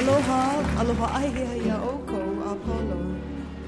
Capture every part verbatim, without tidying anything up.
Aloha, aloha ahia ia oko a polo.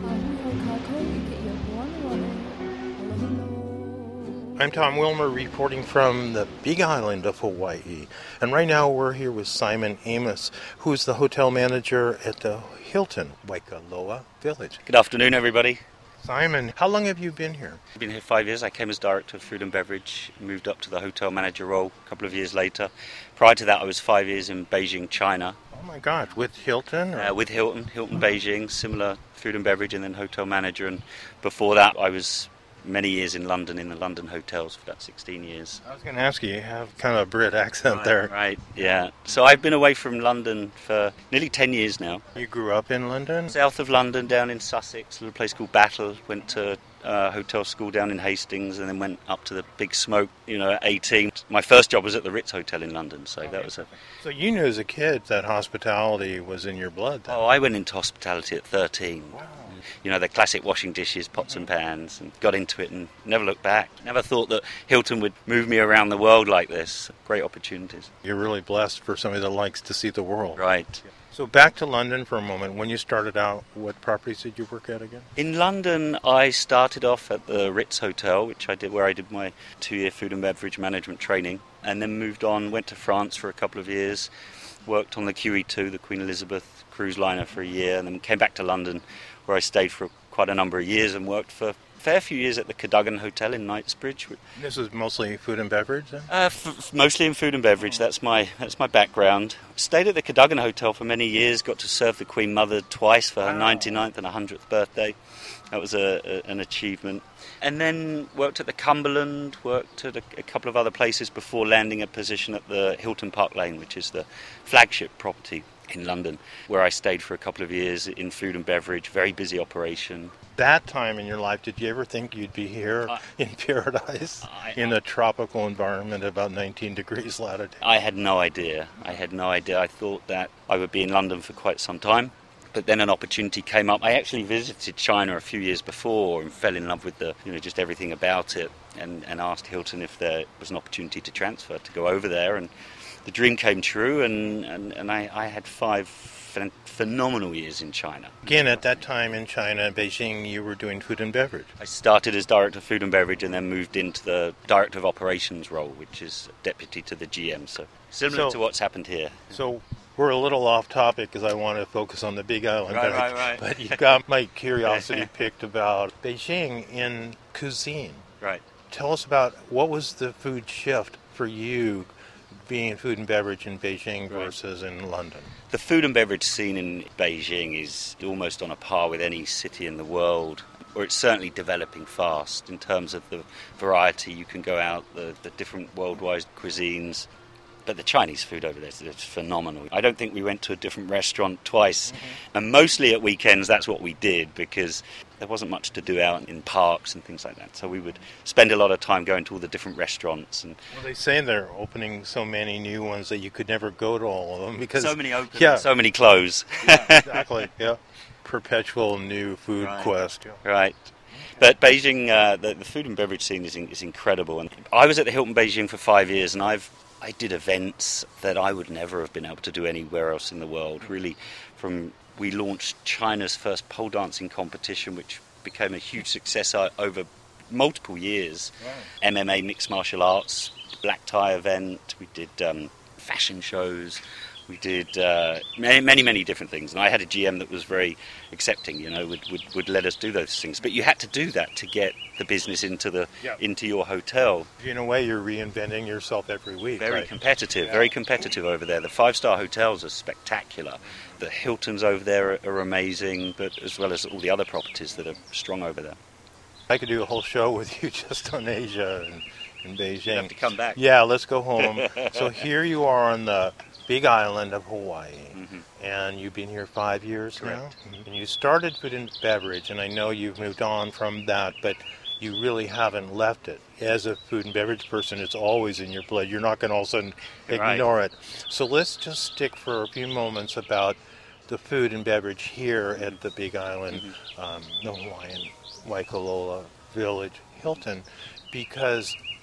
I'm Tom Wilmer reporting from the Big Island of Hawaii. And right now we're here with Simon Amos, who is the hotel manager at the Hilton Waikoloa Village. Good afternoon, everybody. Simon, how long have you been here? I've been here five years. I came as Director of Food and Beverage, moved up to the hotel manager role a couple of years later. Prior to that, I was five years in Beijing, China. Oh my God, with Hilton? Uh, with Hilton, Hilton Beijing, similar food and beverage, and then hotel manager. And before that, I was many years in London, in the London hotels for about sixteen years. I was going to ask you, you have kind of a Brit accent right, there. Right, yeah. So I've been away from London for nearly ten years now. You grew up in London? South of London, down in Sussex, a little place called Battle. Went to uh, hotel school down in Hastings, and then went up to the Big Smoke, you know, at eighteen. My first job was at the Ritz Hotel in London, so okay. that was a... So you knew as a kid that hospitality was in your blood then? Oh, I went into hospitality at thirteen. Wow. You know, the classic washing dishes, pots and pans, and got into it and never looked back. Never thought that Hilton would move me around the world like this. Great opportunities. You're really blessed for somebody that likes to see the world. Right. So back to London for a moment. When you started out, what properties did you work at again? In London, I started off at the Ritz Hotel, which I did, where I did my two-year food and beverage management training, and then moved on, went to France for a couple of years, worked on the Q E two, the Queen Elizabeth cruise liner, for a year, and then came back to London, where I stayed for quite a number of years and worked for a fair few years at the Cadogan Hotel in Knightsbridge. This is mostly food and beverage then? Uh, f- f- mostly in food and beverage. That's my that's my background. Stayed at the Cadogan Hotel for many years. Got to serve the Queen Mother twice for her wow. ninety-ninth and one hundredth birthday. That was a, a, an achievement. And then worked at the Cumberland, worked at a, a couple of other places before landing a position at the Hilton Park Lane, which is the flagship property in London, where I stayed for a couple of years in food and beverage, very busy operation. That time in your life, did you ever think you'd be here uh, in paradise, I, in a tropical environment about nineteen degrees latitude? I had no idea. I had no idea. I thought that I would be in London for quite some time. But then an opportunity came up. I actually visited China a few years before and fell in love with the, you know, just everything about it, and, and asked Hilton if there was an opportunity to transfer, to go over there. And the dream came true, and, and, and I, I had five ph- phenomenal years in China. Again, at that time in China, Beijing, you were doing food and beverage. I started as Director of Food and Beverage and then moved into the Director of Operations role, which is deputy to the G M, so similar so, to what's happened here. So we're a little off topic because I want to focus on the Big Island. Right, but, right, right. But you got my curiosity picked about Beijing in cuisine. Right. Tell us about what was the food shift for you being in food and beverage in Beijing versus right. in London? The food and beverage scene in Beijing is almost on a par with any city in the world, or it's certainly developing fast in terms of the variety. You can go out, the, the different worldwide cuisines. But the Chinese food over there is phenomenal. I don't think we went to a different restaurant twice. Mm-hmm. And mostly at weekends, that's what we did, because there wasn't much to do out in parks and things like that. So we would spend a lot of time going to all the different restaurants. And well, they say they're opening so many new ones that you could never go to all of them. Because so many open, yeah. so many close. Yeah, exactly, yeah. Perpetual new food right. quest. Yeah. Right. But Beijing, uh, the, the food and beverage scene is, in, is incredible. And I was at the Hilton Beijing for five years, and I've I did events that I would never have been able to do anywhere else in the world. Really, from we launched China's first pole dancing competition, which became a huge success over multiple years. Wow. M M A, mixed martial arts, black tie event. We did um, fashion shows. We did uh, many, many, many different things. And I had a G M that was very accepting, you know, would, would, would let us do those things. But you had to do that to get the business into the yeah. into your hotel. In a way, you're reinventing yourself every week. Very right? competitive, yeah. very competitive over there. The five-star hotels are spectacular. The Hiltons over there are, are amazing, but as well as all the other properties that are strong over there. I could do a whole show with you just on Asia and, and Beijing. You have to come back. Yeah, let's go home. So here you are on the Big Island of Hawaii, mm-hmm. and you've been here five years Correct. now. Mm-hmm. And you started food and beverage, and I know you've moved on from that, but you really haven't left it. As a food and beverage person, it's always in your blood. You're not going to all of a sudden ignore right. it. So let's just stick for a few moments about the food and beverage here at the Big Island, mm-hmm. um, the Hawaiian Waikoloa Village, Hilton, because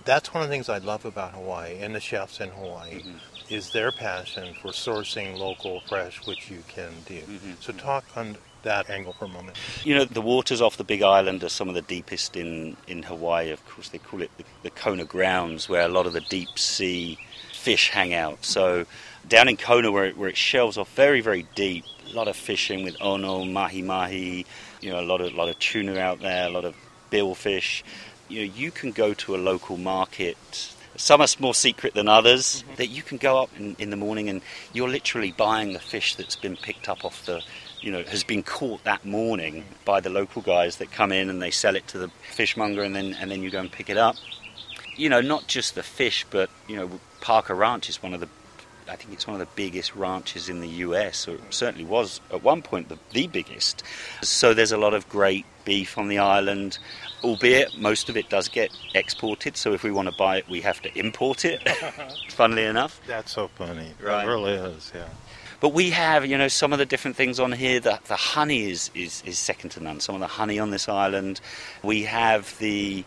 That's one of the things I love about Hawaii and the chefs in Hawaii mm-hmm. is their passion for sourcing local fresh, which you can do. Mm-hmm. So talk on that angle for a moment. You know, the waters off the Big Island are some of the deepest in, in Hawaii. Of course, they call it the, the Kona Grounds, where a lot of the deep sea fish hang out. So down in Kona, where it, where it shelves off very, very deep, a lot of fishing with ono, mahi-mahi, you know, a lot of, lot of tuna out there, a lot of billfish. You know, you can go to a local market. Some are more secret than others. Mm-hmm. That you can go up in, in the morning and you're literally buying the fish that's been picked up off the, you know, has been caught that morning mm-hmm. by the local guys that come in and they sell it to the fishmonger, and then and then you go and pick it up. You know, not just the fish, but you know, Parker Ranch is one of the, I think it's one of the biggest ranches in the U S, or it certainly was at one point the, the biggest. So there's a lot of great beef on the island, albeit most of it does get exported, so if we want to buy it we have to import it, funnily enough. That's so funny. Right. It really is, yeah. But we have, you know, some of the different things on here. The, the honey is, is, is second to none. Some of the honey on this island. We have the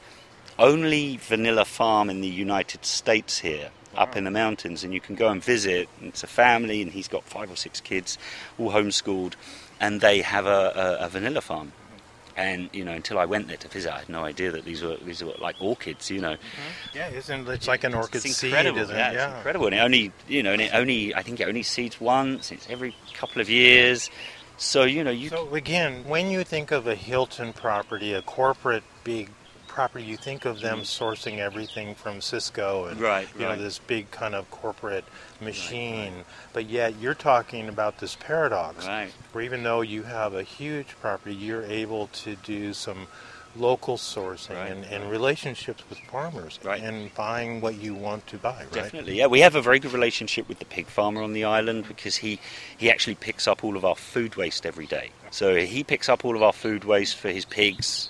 only vanilla farm in the United States here, wow. up in the mountains, and you can go and visit. It's a family, and he's got five or six kids, all homeschooled, and they have a, a, a vanilla farm. And you know, until I went there to visit, I had no idea that these were these were like orchids. You know, mm-hmm. yeah, isn't it's like an orchid it's seed? Incredible. Isn't yeah, it? it's Yeah, incredible. And it only, you know, and it only, I think it only seeds once. It's every couple of years. So you know, you. So again, when you think of a Hilton property, a corporate big property, you think of them sourcing everything from Cisco and right, you right. know, this big kind of corporate machine. Right, right. But yet you're talking about this paradox, right. where even though you have a huge property, you're able to do some local sourcing right, and, and right. relationships with farmers right. and buying what you want to buy, right? Definitely, yeah. We have a very good relationship with the pig farmer on the island because he, he actually picks up all of our food waste every day. So he picks up all of our food waste for his pigs.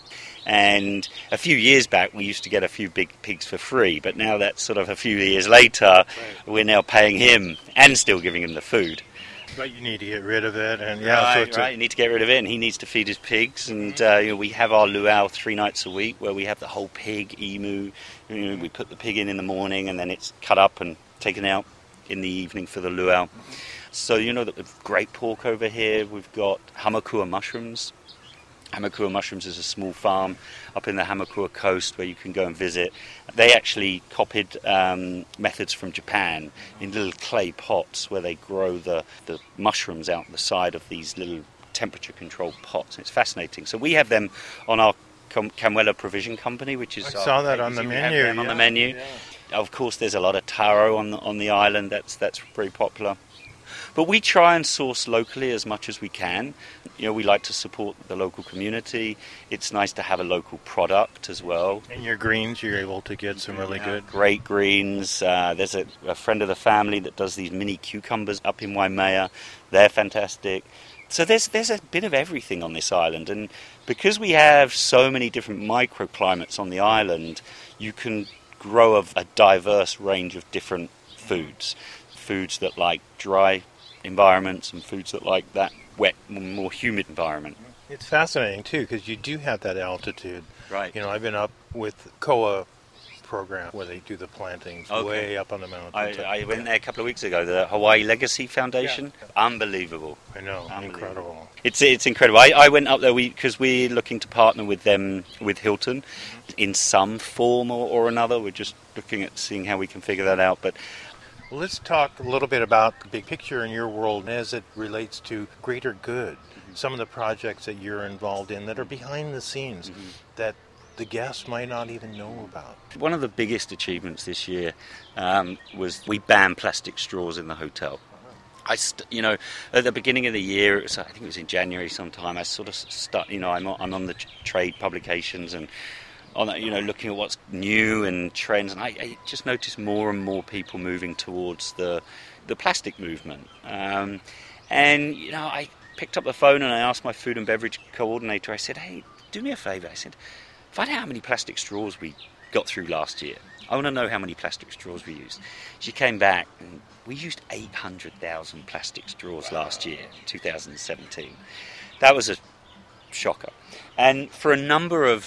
And a few years back, we used to get a few big pigs for free, but now that's sort of a few years later, right. we're now paying him and still giving him the food. But you need to get rid of it, and yeah, right, so it's right. A... you need to get rid of it, and he needs to feed his pigs. And uh, you know, we have our luau three nights a week, where we have the whole pig, emu. You know, we put the pig in in the morning, and then it's cut up and taken out in the evening for the luau. So you know that with great pork over here, we've got Hamakua mushrooms. Hamakua Mushrooms is a small farm up in the Hamakua coast where you can go and visit. They actually copied um, methods from Japan in little clay pots where they grow the, the mushrooms out the side of these little temperature-controlled pots. It's fascinating. So we have them on our Camuela Provision Company, which is... I saw that on the menu. Them yeah. on the menu. Yeah. Of course, there's a lot of taro on the, on the island. That's that's very popular. But we try and source locally as much as we can. You know, we like to support the local community. It's nice to have a local product as well. And your greens, you're able to get some really yeah, good... Great greens. Uh, there's a, a friend of the family that does these mini cucumbers up in Waimea. They're fantastic. So there's there's a bit of everything on this island. And because we have so many different microclimates on the island, you can grow a, a diverse range of different foods. Foods that like dry environments and foods that like that wet, more humid environment. It's fascinating too because you do have that altitude. Right. You know, I've been up with C O A program where they do the plantings okay. way up on the mountain. I, I went there a couple of weeks ago. The Hawaii Legacy Foundation, yeah. unbelievable. I know, unbelievable. incredible. It's it's incredible. I, I went up there because we, we're looking to partner with them with Hilton mm-hmm. in some form or, or another. We're just looking at seeing how we can figure that out, but. Well, let's talk a little bit about the big picture in your world as it relates to greater good. Mm-hmm. Some of the projects that you're involved in that are behind the scenes mm-hmm. that the guests might not even know about. One of the biggest achievements this year um, was we banned plastic straws in the hotel. I, st- you know, at the beginning of the year, it was, I think it was in January sometime, I sort of start, you know, I'm on, I'm on the t- trade publications and on that, you know, looking at what's new and trends, and I, I just noticed more and more people moving towards the the plastic movement. Um, and you know, I picked up the phone and I asked my food and beverage coordinator. I said, "Hey, do me a favour." I said, "Find out how many plastic straws we got through last year. I want to know how many plastic straws we used." She came back and we used eight hundred thousand plastic straws last year, two thousand seventeen. That was a shocker, and for a number of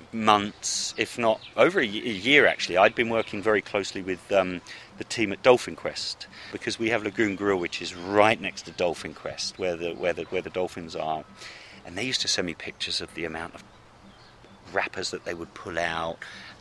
months, if not over a year actually, I'd been working very closely with um, the team at Dolphin Quest, because we have Lagoon Grill, which is right next to Dolphin Quest, where the where the where the dolphins are, and they used to send me pictures of the amount of wrappers that they would pull out,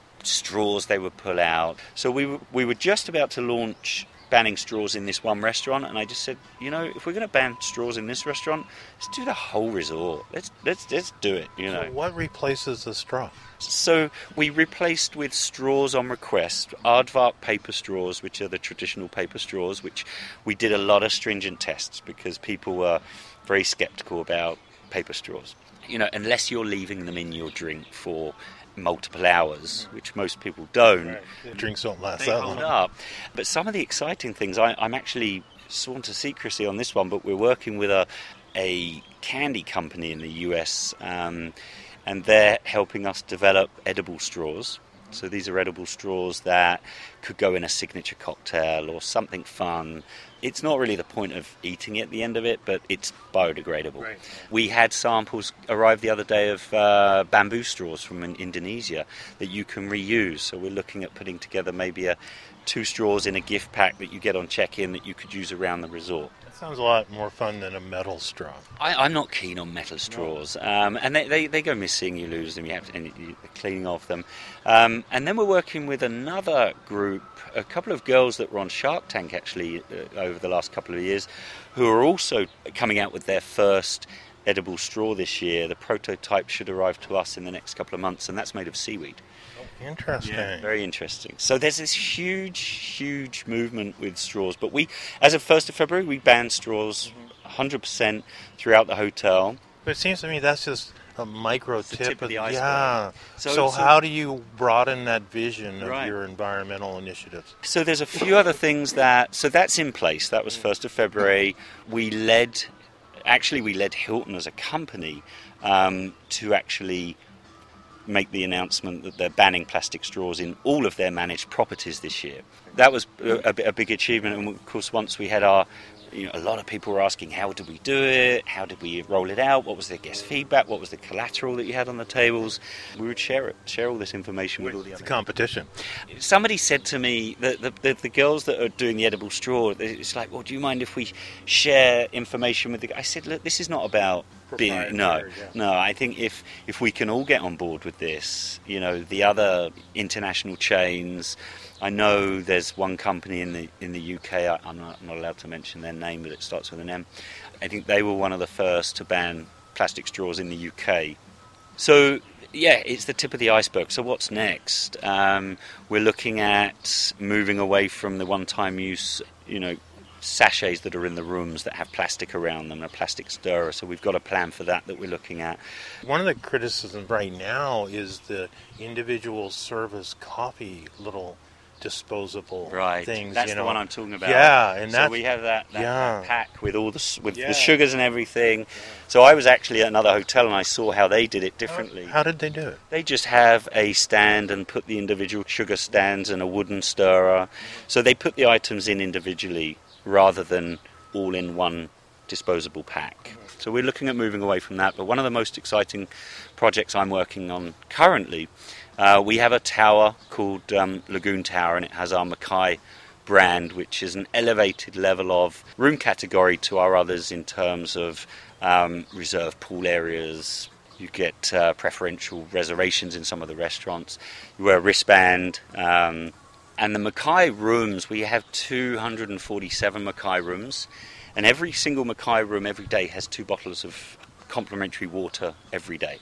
straws they would pull out. So we were, we were just about to launch banning straws in this one restaurant, and I just said, you know, if we're going to ban straws in this restaurant, let's do the whole resort. Let's let's let's do it. You know. So what replaces the straw? So we replaced with straws on request, Aardvark paper straws, which are the traditional paper straws, which we did a lot of stringent tests because people were very sceptical about paper straws. You know, unless you're leaving them in your drink for multiple hours, which most people don't. Right. The drinks don't last they that hold long. up. But some of the exciting things, I, I'm actually sworn to secrecy on this one, but we're working with a a candy company in the U S, um, and they're helping us develop edible straws. So these are edible straws that could go in a signature cocktail or something fun. It's not really the point of eating it at the end of it, but it's biodegradable. Right. We had samples arrive the other day of uh, bamboo straws from in Indonesia that you can reuse. So we're looking at putting together maybe a two straws in a gift pack that you get on check-in that you could use around the resort. That sounds a lot more fun than a metal straw. I, I'm not keen on metal straws, um, and they, they, they go missing, you lose them, you have to, and you, the cleaning of them. Um, and then we're working with another group, a couple of girls that were on Shark Tank actually uh, over the last couple of years, who are also coming out with their first edible straw this year. The prototype should arrive to us in the next couple of months, and that's made of seaweed. Interesting. Yeah, very interesting. So there's this huge, huge movement with straws. But we, as of first of February, we banned straws one hundred percent throughout the hotel. But it seems to me that's just a micro It's the tip, tip of the iceberg. Yeah. So- So, so- how do you broaden that vision of Right. your environmental initiatives? So there's a few other things that, so that's in place. That was first of February. We led, actually we led Hilton as a company um, to actually make the announcement that they're banning plastic straws in all of their managed properties this year. That was a, a, a big achievement, and of course once we had our, you know, a lot of people were asking, how did we do it, how did we roll it out, what was the guest feedback, what was the collateral that you had on the tables. We would share it, share all this information with all the It's other a competition. Somebody said to me that the, the, the girls that are doing the edible straw, it's like, well, do you mind if we share information with the... I said, look, this is not about being... No, yeah. no, I think if, if we can all get on board with this, you know, the other international chains... I know there's one company in the in the U K, I, I'm, not, I'm not allowed to mention their name, but it starts with an M. I think they were one of the first to ban plastic straws in the U K. So... yeah, it's the tip of the iceberg. So what's next? Um, we're looking at moving away from the one-time use, you know, sachets that are in the rooms that have plastic around them, a plastic stirrer. So we've got a plan for that that we're looking at. One of the criticisms right now is the individual service coffee little disposable Right, things. that's you the know. one I'm talking about. Yeah, and so that's, we have that, that, yeah. that pack with all the s- with Yeah. the sugars and everything. So I was actually at another hotel and I saw how they did it differently. How, how did they do it? They just have a stand and put the individual sugar stands and a wooden stirrer. So they put the items in individually rather than all in one disposable pack. So we're looking at moving away from that. But one of the most exciting projects I'm working on currently, uh, we have a tower called um, Lagoon Tower, and it has our Mackay brand, which is an elevated level of room category to our others in terms of um, reserved pool areas. You get uh, preferential reservations in some of the restaurants. You wear a wristband. Um, and the Mackay rooms, we have two hundred forty-seven Mackay rooms. And every single Mackay room every day has two bottles of complimentary water every day.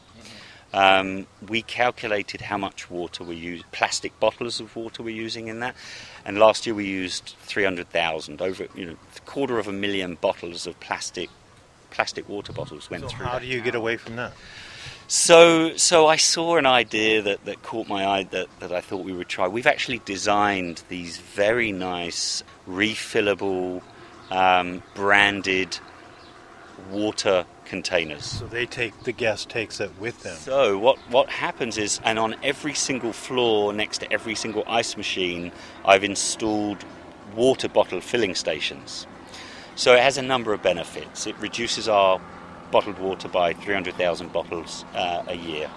Um, we calculated how much water we use, plastic bottles of water we're using in that. And last year we used three hundred thousand, over, you know, a quarter of a million bottles of plastic plastic water bottles went So through. how that do you get tower. away from that? So, so I saw an idea that, that caught my eye that, that I thought we would try. We've actually designed these very nice, refillable, um, branded water containers. So they take the guest takes it with them. So what, what happens is, and on every single floor next to every single ice machine, I've installed water bottle filling stations. So it has a number of benefits. It reduces our bottled water by three hundred thousand bottles uh, a year.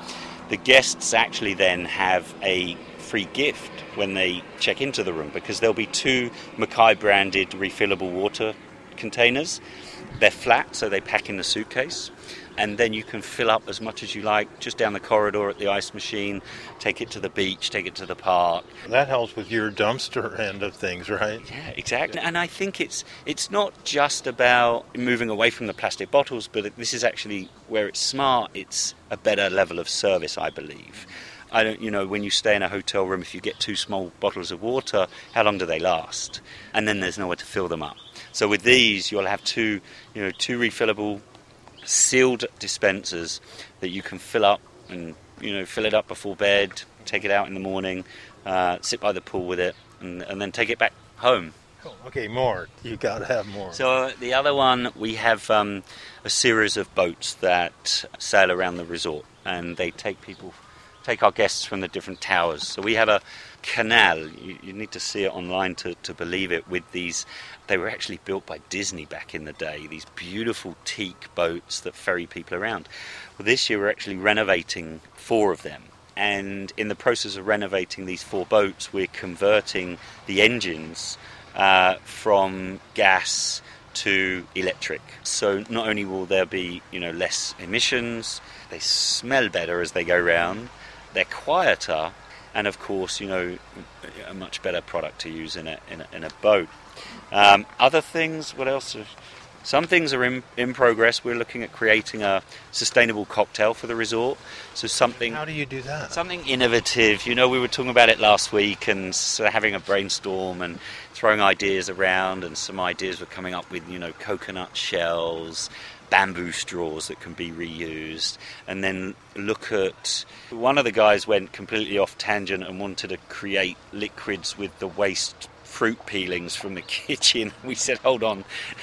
the guests actually then have a free gift when they check into the room, because there'll be two Mackay branded refillable water containers. They're flat, so they pack in the suitcase, and then you can fill up as much as you like just down the corridor at the ice machine, take it to the beach, take it to the park. That helps with your dumpster end of things, right? Yeah, exactly. And I think it's it's not just about moving away from the plastic bottles, but this is actually where it's smart. It's a better level of service, I believe. I don't, you know, when you stay in a hotel room, if you get two small bottles of water, how long do they last? And then there's nowhere to fill them up. So with these, you'll have two, you know, two refillable sealed dispensers that you can fill up and, you know, fill it up before bed, take it out in the morning, uh, sit by the pool with it, and, and then take it back home. Okay, more. You got to have more. So uh, the other one, we have um, a series of boats that sail around the resort, and they take people, take our guests from the different towers. So we have a canal. You, you need to see it online to, to believe it. With these, they were actually built by Disney back in the day. These beautiful teak boats that ferry people around. Well, this year we're actually renovating four of them. And in the process of renovating these four boats, we're converting the engines uh, from gas to electric. So not only will there be, you know, less emissions, they smell better as they go round, they're quieter, and of course, you know, a much better product to use in a in a, in a boat. Um, other things, what else? Are, some things are in, in progress. We're looking at creating a sustainable cocktail for the resort. So something. How do you do that? Something innovative. You know, we were talking about it last week, and so having a brainstorm and throwing ideas around, and some ideas were coming up with, you know, coconut shells, bamboo straws that can be reused, and then look at, one of the guys went completely off tangent and wanted to create liquids with the waste fruit peelings from the kitchen. We said, hold on.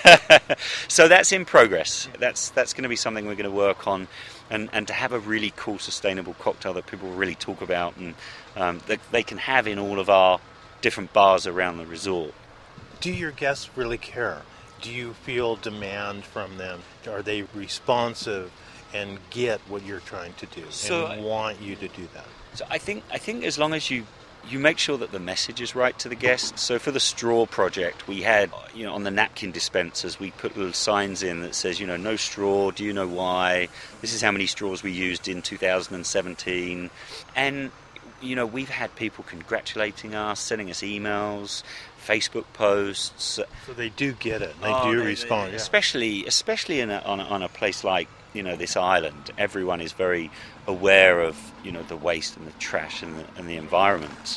So that's in progress. That's that's going to be something we're going to work on, and, and to have a really cool sustainable cocktail that people really talk about, and um, that they can have in all of our different bars around the resort. Do your guests really care? Do you feel demand from them? Are they responsive and get what you're trying to do, so, and want you to do that? So I think I think as long as you you make sure that the message is right to the guests. So for the straw project, we had, you know, on the napkin dispensers, we put little signs in that says, you know, no straw. Do you know why? This is how many straws we used in two thousand seventeen, and you know, we've had people congratulating us, sending us emails, Facebook posts. So they do get it. They oh, do they, respond. They, yeah. Especially, especially in a, on, a, on a place like, you know, this island. Everyone is very aware of, you know, the waste and the trash and the, and the environment.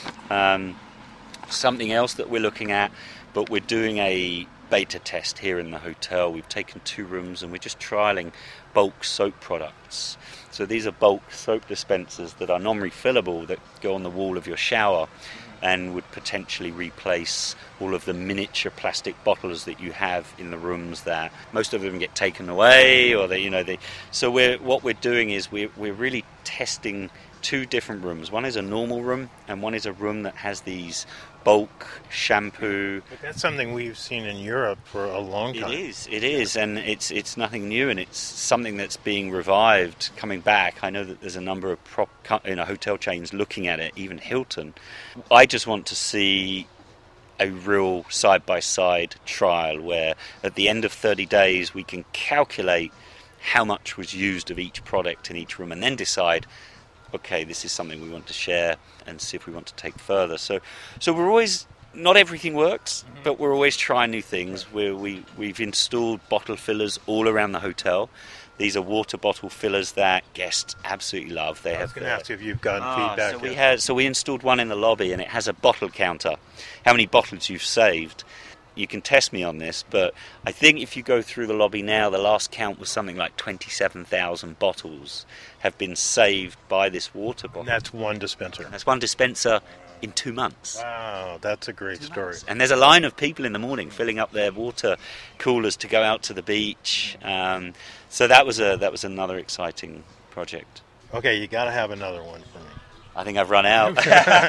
Um, something else that we're looking at, but we're doing a beta test here in the hotel. We've taken two rooms and we're just trialling bulk soap products. So these are bulk soap dispensers that are non-refillable, that go on the wall of your shower and would potentially replace all of the miniature plastic bottles that you have in the rooms, that most of them get taken away, or they, you know, they. So we're what we're doing is we're we're really testing two different rooms. One is a normal room, and one is a room that has these bulk shampoo. But that's something we've seen in Europe for a long time. It is, it is, and it's it's nothing new, and it's something that's being revived, coming back. I know that there's a number of prop, you know, hotel chains looking at it, even Hilton. I just want to see a real side-by-side trial where at the end of thirty days we can calculate how much was used of each product in each room, and then decide, okay, this is something we want to share, and see if we want to take further. So so we're always, not everything works, mm-hmm. but we're always trying new things. Where we, we've installed bottle fillers all around the hotel. These are water bottle fillers that guests absolutely love. They I was have going to ask you if you've gotten ah, feedback. So we, yet. had, so we installed one in the lobby, and it has a bottle counter. How many bottles you've saved. You can test me on this, but I think if you go through the lobby now, the last count was something like twenty-seven thousand bottles have been saved by this water bottle. And that's one dispenser. That's one dispenser in two months. Wow, that's a great two story. Months. And there's a line of people in the morning filling up their water coolers to go out to the beach. Um, so that was a that was another exciting project. Okay, you got to have another one for me. I think I've run out.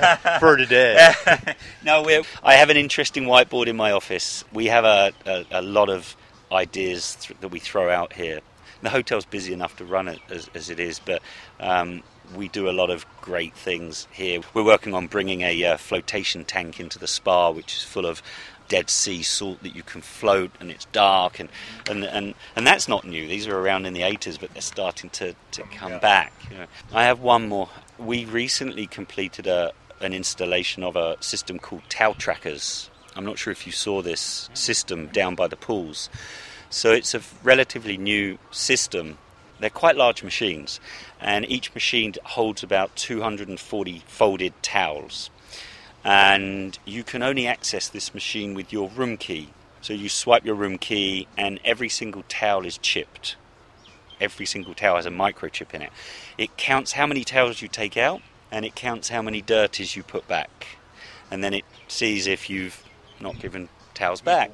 For today. No, we're, I have an interesting whiteboard in my office. We have a, a, a lot of ideas th- that we throw out here. The hotel's busy enough to run it as, as it is, but um, we do a lot of great things here. We're working on bringing a uh, flotation tank into the spa, which is full of Dead Sea salt that you can float, and it's dark, and and, and, and that's not new. These are around in the eighties, but they're starting to, to come yeah. back. You know. I have one more. We recently completed a an installation of a system called Towel Trackers. I'm not sure if you saw this system down by the pools. So it's a relatively new system. They're quite large machines, and each machine holds about two hundred forty folded towels. And you can only access this machine with your room key. So you swipe your room key and every single towel is chipped. Every single towel has a microchip in it. It counts how many towels you take out, and it counts how many dirties you put back. And then it sees if you've not given towels back.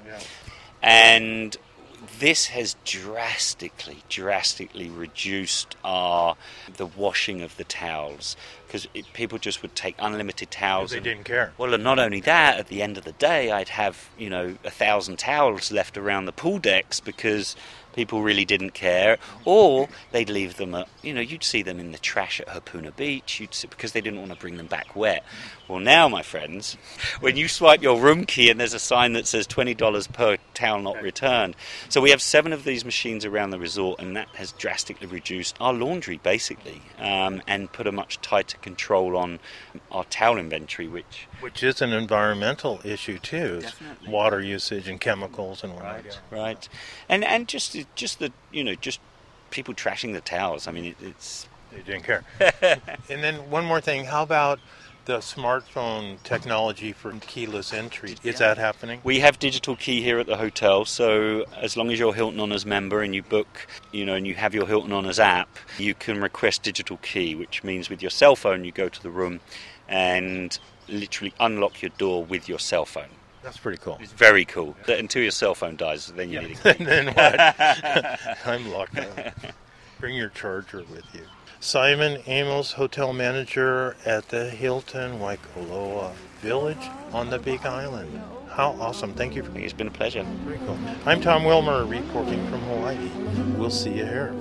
And this has drastically, drastically reduced our the washing of the towels, because people just would take unlimited towels. They and, didn't care. Well, and not only that, at the end of the day, I'd have, you know, a thousand towels left around the pool decks because people really didn't care, or they'd leave them at, you know, you'd see them in the trash at Hapuna Beach, you'd see, because they didn't want to bring them back wet. Well, now, my friends, when you swipe your room key and there's a sign that says twenty dollars per towel not returned. So we have seven of these machines around the resort, and that has drastically reduced our laundry, basically, um, and put a much tighter control on our towel inventory, which... Which is an environmental issue, too. Definitely. Water usage and chemicals and whatnot. Right, right. And, and just, just the, you know, just people trashing the towels. I mean, it, it's... They didn't care. And then one more thing. How about the smartphone technology for keyless entry? Is yeah. that happening? We have digital key here at the hotel, so as long as you're Hilton Honors member and you book, you know, and you have your Hilton Honors app, you can request digital key, which means with your cell phone you go to the room and literally unlock your door with your cell phone. That's pretty cool. It's very cool. Until your cell phone dies, then you yeah. need a key. Then what? I'm locked up. Bring your charger with you. Simon Amos, hotel manager at the Hilton Waikoloa Village on the Big Island. How awesome. Thank you. For It's been a pleasure. Very cool. I'm Tom Wilmer, reporting from Hawaii. We'll see you here.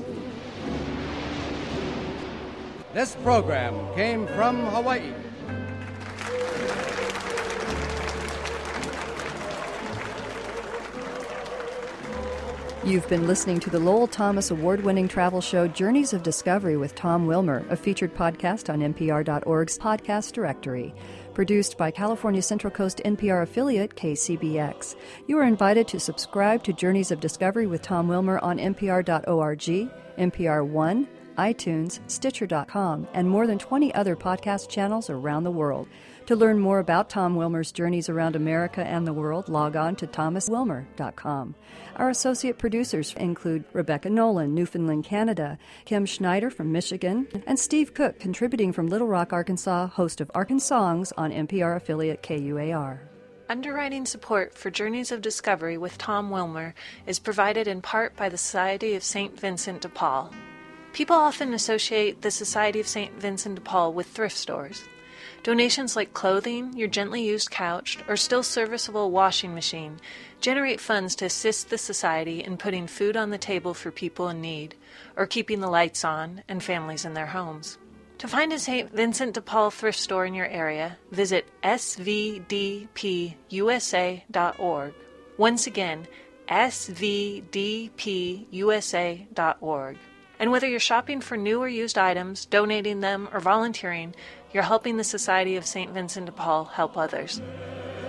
This program came from Hawaii. You've been listening to the Lowell Thomas award-winning travel show Journeys of Discovery with Tom Wilmer, a featured podcast on N P R dot org's podcast directory. Produced by California Central Coast N P R affiliate K C B X. You are invited to subscribe to Journeys of Discovery with Tom Wilmer on N P R dot org, N P R One, iTunes, Stitcher dot com, and more than twenty other podcast channels around the world. To learn more about Tom Wilmer's journeys around America and the world, log on to thomas wilmer dot com. Our associate producers include Rebecca Nolan, Newfoundland, Canada, Kim Schneider from Michigan, and Steve Cook, contributing from Little Rock, Arkansas, host of Arkansongs on N P R affiliate K U A R. Underwriting support for Journeys of Discovery with Tom Wilmer is provided in part by the Society of Saint Vincent de Paul. People often associate the Society of Saint Vincent de Paul with thrift stores. Donations like clothing, your gently used couch, or still serviceable washing machine generate funds to assist the Society in putting food on the table for people in need, or keeping the lights on and families in their homes. To find a Saint Vincent de Paul thrift store in your area, visit S V D P U S A dot org. Once again, S V D P U S A dot org. And whether you're shopping for new or used items, donating them, or volunteering, you're helping the Society of Saint Vincent de Paul help others.